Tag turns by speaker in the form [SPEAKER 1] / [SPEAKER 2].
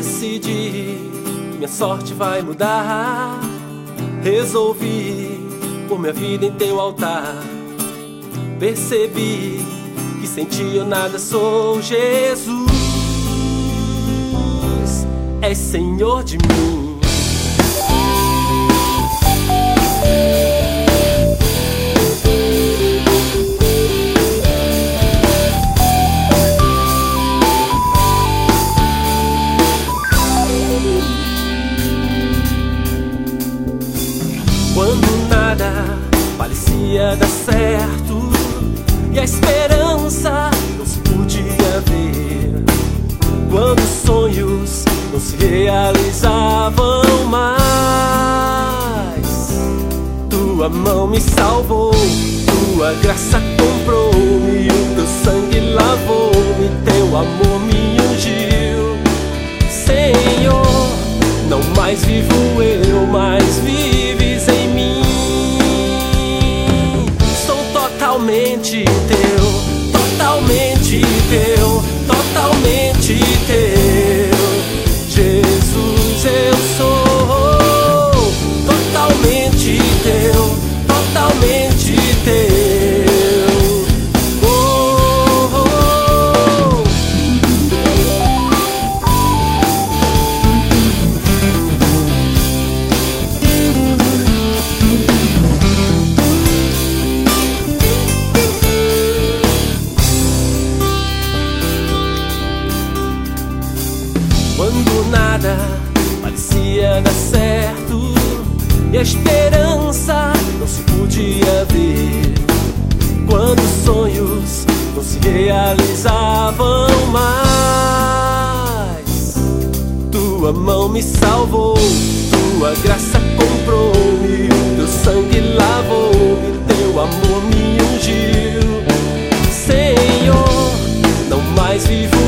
[SPEAKER 1] Decidi, minha sorte vai mudar. Resolvi pôr minha vida em teu altar. Percebi que sem ti eu nada sou. Jesus, és Senhor de mim. Quando nada parecia dar certo e a esperança não se podia ver, quando os sonhos não se realizavam mais, tua mão me salvou, tua graça comprou-me, o teu sangue lavou-me, teu amor me ungiu. Senhor, não mais vivo eu, mas vives em mim. Sou totalmente teu, totalmente teu, totalmente teu. Jesus, eu sou totalmente teu, totalmente teu. Quando nada parecia dar certo e a esperança não se podia ver, quando os sonhos não se realizavam mais, tua mão me salvou, tua graça comprou-me, o teu sangue lavou-me, teu amor me ungiu. Senhor, não mais vivo